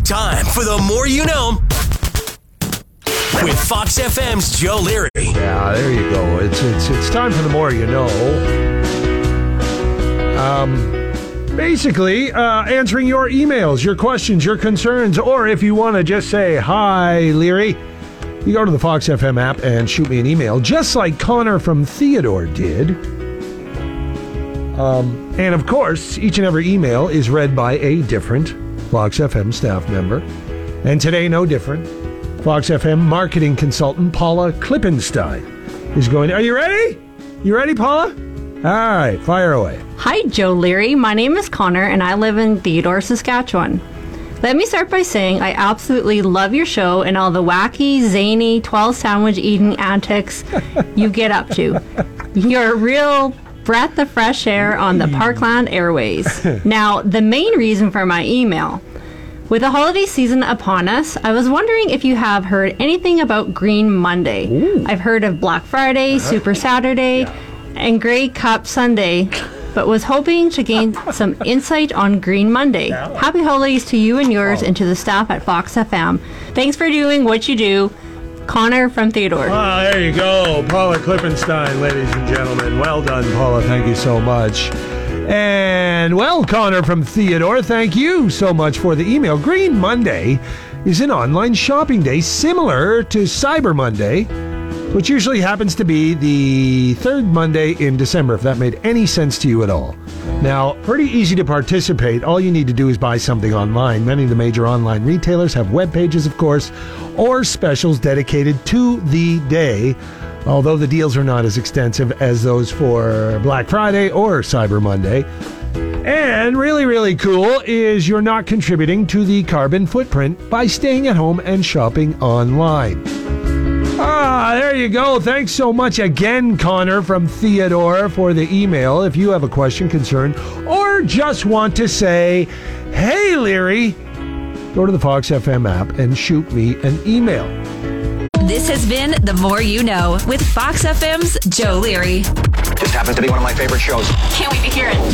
Time for the More You Know with Fox FM's Joe Leary. Yeah, there you go. It's time for the More You Know. Basically, answering your emails, your questions, your concerns, or if you want to just say, hi, Leary, you go to the Fox FM app and shoot me an email, just like Connor from Theodore did. And of course, each and every email is read by a different Fox FM staff member. And today, no different. Fox FM marketing consultant Paula Klippenstein is going. Are you ready? You ready, Paula? All right, fire away. Hi, Joe Leary. My name is Connor, and I live in Theodore, Saskatchewan. Let me start by saying I absolutely love your show and all the wacky, zany, 12 sandwich eating antics you get up to. You're a real breath of fresh air on the Parkland airways. Now, the main reason for my email. With the holiday season upon us, I was wondering if you have heard anything about Green Monday. Ooh. I've heard of Black Friday, Super Saturday, and Grey Cup Sunday, but was hoping to gain some insight on Green Monday. Happy holidays to you and yours and to the staff at Fox FM. Thanks for doing what you do. Connor from Theodore. Ah, there you go. Paula Klippenstein, ladies and gentlemen. Well done, Paula. Thank you so much. And, well, Connor from Theodore, thank you so much for the email. Green Monday is an online shopping day similar to Cyber Monday, which usually happens to be the third Monday in December, if that made any sense to you at all. Now, pretty easy to participate. All you need to do is buy something online. Many of the major online retailers have web pages, of course, or specials dedicated to the day, although the deals are not as extensive as those for Black Friday or Cyber Monday. And really, really cool is you're not contributing to the carbon footprint by staying at home and shopping online. Ah, there you go. Thanks so much again, Connor from Theodore, for the email. If you have a question, concern, or just want to say, hey, Leary, go to the Fox FM app and shoot me an email. This has been The More You Know with Fox FM's Joe Leary. Just happens to be one of my favorite shows. Can't wait to hear it.